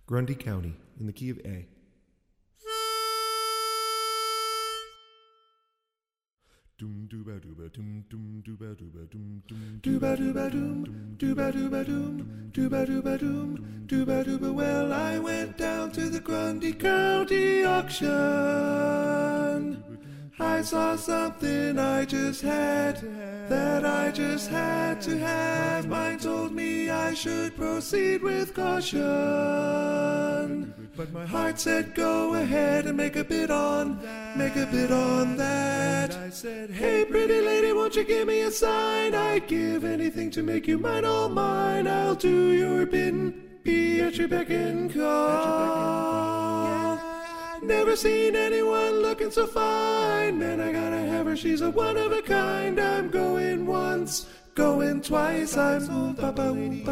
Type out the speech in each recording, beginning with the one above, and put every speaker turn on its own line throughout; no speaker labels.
Grundy County, in the key of A. Doom dooba dooba doom doom dooba dooba doom doom dooba dooba doom dooba dooba doom dooba dooba doom dooba dooba. Well, I went down to the Grundy County auction. I saw something I just had to have. Mine told me I should proceed with caution, but my heart said go ahead and make a bid on that. I said, hey pretty lady, won't you give me a sign? I'd give anything to make you mine, all mine. I'll do your bidding, be at your beck and call. Never seen anyone looking so fine. Man, I gotta have her, she's a one of a kind. I'm going once, going twice. I'm Papa,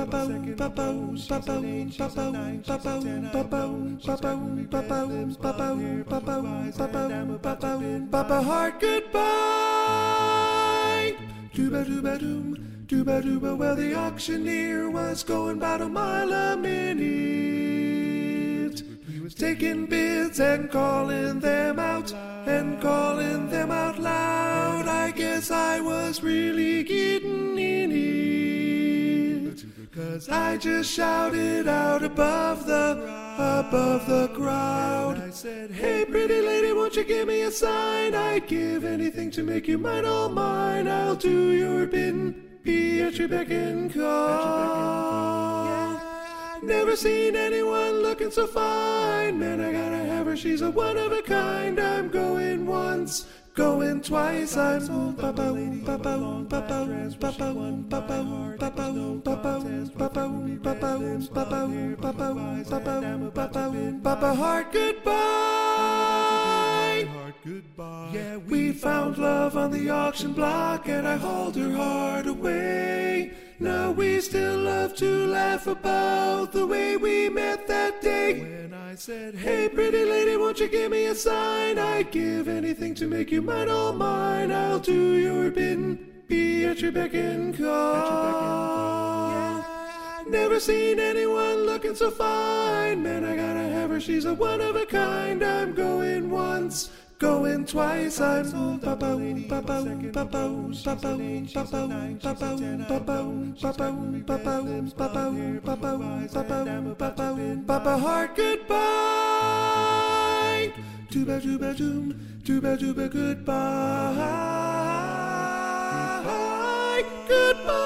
heart goodbye. Dooba dooba doom, dooba dooba. Well, the auctioneer was going about a mile a minute. He was taking bids and calling them out loud. I guess I was really getting in it, 'cause I just shouted out above the crowd. I said, hey pretty lady, won't you give me a sign? I'd give anything to make you mine, all mine. I'll do your bidding, be at your beck and call. Never seen anyone looking so fine. Man, I gotta have her, she's a one of a kind. I'm going once, going twice. I'm Papa, heart goodbye. Yeah, we found love on the auction block, and I hauled her heart away. Now we still love to laugh about the way we met that day. When I said, hey pretty lady, won't you give me a sign? I'd give anything to make you mine, all mine. I'll do your bidding, be at your beck and call. Never seen anyone looking so fine. Man, I gotta have her, she's a one of a kind. I'm going once, going twice. I'm Papa, heart goodbye. Dooba dooba doom, dooba dooba goodbye. Goodbye.